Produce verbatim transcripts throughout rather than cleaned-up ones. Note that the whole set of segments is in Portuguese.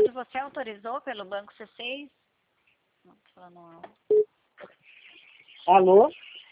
perguntando, você autorizou pelo Banco C seis? Não, tô falando não. Alô?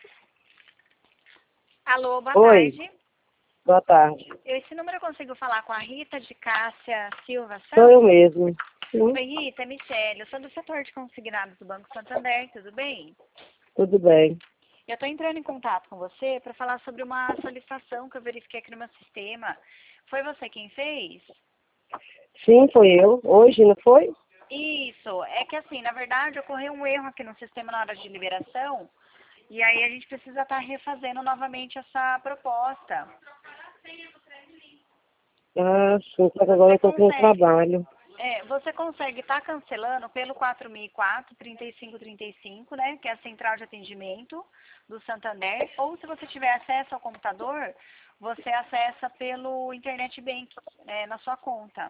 Alô, boa Oi. tarde. Boa tarde. Eu, esse número eu consigo falar com a Rita de Cássia Silva Sou Santos? eu mesmo. Sim, Oi, Rita, é Michele. Eu sou do setor de consignados do Banco Santander, tudo bem? tudo bem. Eu estou entrando em contato com você para falar sobre uma solicitação que eu verifiquei aqui no meu sistema. Foi você quem fez? Sim, foi eu. Hoje, não foi? Isso, é que assim, na verdade ocorreu um erro aqui no sistema na hora de liberação e aí a gente precisa estar refazendo novamente essa proposta. Ah, sim, só que agora Você eu tô com consegue, trabalho. é, você consegue estar cancelando pelo quatro mil e quatro, trinta e cinco trinta e cinco, né, que é a central de atendimento do Santander, ou se você tiver acesso ao computador, você acessa pelo Internet Bank, é, na sua conta.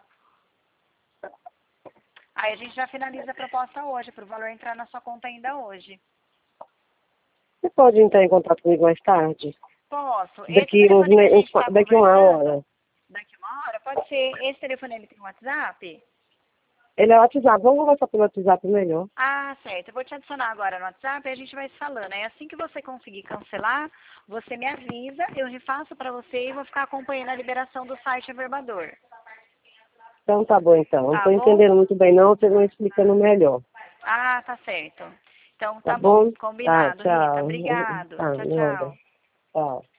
Aí a gente já finaliza a proposta hoje, para o valor entrar na sua conta ainda hoje. Você pode entrar em contato comigo mais tarde? Posso. Esse Daqui, uns, telefone que a me- uns, gente está daqui uma conversando, hora. daqui uma hora, pode ser. Esse telefone ele tem WhatsApp? Ele é o WhatsApp. Vamos conversar pelo WhatsApp melhor. Ah, certo. Eu vou te adicionar agora no WhatsApp e a gente vai se falando. Aí assim que você conseguir cancelar, você me avisa, eu refaço para você e vou ficar acompanhando a liberação do site Averbador. Então tá bom, então. Não Tá tô bom? entendendo muito bem, não. Você não explicando melhor. Ah, tá certo. Então Tá tá bom. bom? Tá, Combinado, Rita. tchau. Obrigado. Tá, Tchau, nada. tchau. Tchau.